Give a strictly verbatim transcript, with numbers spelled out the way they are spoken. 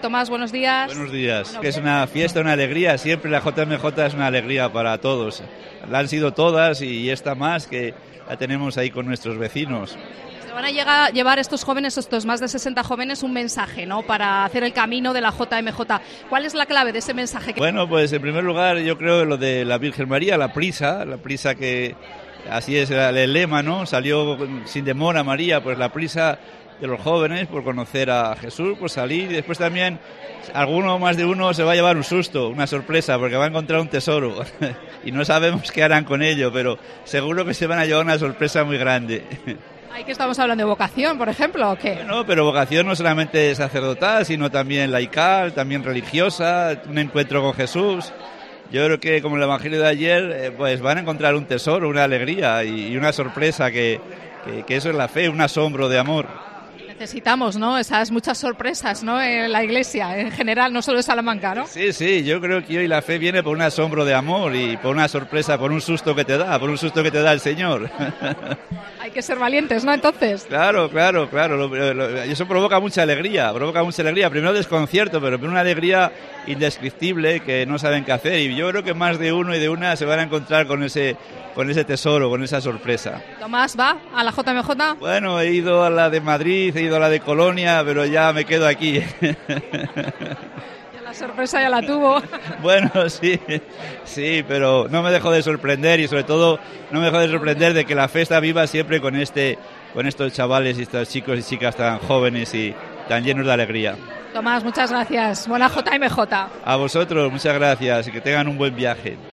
Tomás, buenos días. Buenos días. Es una fiesta, una alegría. Siempre la J M J es una alegría para todos. La han sido todas y esta más que la tenemos ahí con nuestros vecinos. Se van a llegar, llevar estos jóvenes, estos más de sesenta jóvenes, un mensaje, ¿no?, para hacer el camino de la J M J. ¿Cuál es la clave de ese mensaje? Bueno, pues en primer lugar yo creo lo de la Virgen María, la prisa, la prisa que así es el lema, ¿no? Salió sin demora María, pues la prisa de los jóvenes por conocer a Jesús, por salir, y después también alguno, más de uno, se va a llevar un susto, una sorpresa, porque va a encontrar un tesoro y no sabemos qué harán con ello, pero seguro que se van a llevar una sorpresa muy grande. ¿Ahí que estamos hablando de vocación, por ejemplo, o qué? No, pero vocación no solamente sacerdotal, sino también laical, también religiosa, un encuentro con Jesús. Yo creo que, como el Evangelio de ayer, eh, pues van a encontrar un tesoro, una alegría y, y una sorpresa, que, que, que eso es la fe, un asombro de amor. Necesitamos, ¿no?, esas muchas sorpresas, ¿no?, en la Iglesia, en general, no solo en Salamanca, ¿no? Sí, sí, yo creo que hoy la fe viene por un asombro de amor y por una sorpresa, por un susto que te da, por un susto que te da el Señor. Hay que ser valientes, ¿no?, entonces. Claro, claro, claro, lo, lo, eso provoca mucha alegría, provoca mucha alegría, primero desconcierto, pero una alegría indescriptible que no saben qué hacer, y yo creo que más de uno y de una se van a encontrar con ese con ese tesoro, con esa sorpresa. Tomás, ¿va a la J M J? Bueno, he ido a la de Madrid, he ido a la de Colonia, pero ya me quedo aquí. Ya la sorpresa ya la tuvo. Bueno, sí, sí, pero no me dejo de sorprender, y sobre todo no me dejo de sorprender de que la fe está viva siempre con este, con estos chavales y estos chicos y chicas tan jóvenes y tan llenos de alegría. Tomás, muchas gracias. Buena J M J. A vosotros, muchas gracias y que tengan un buen viaje.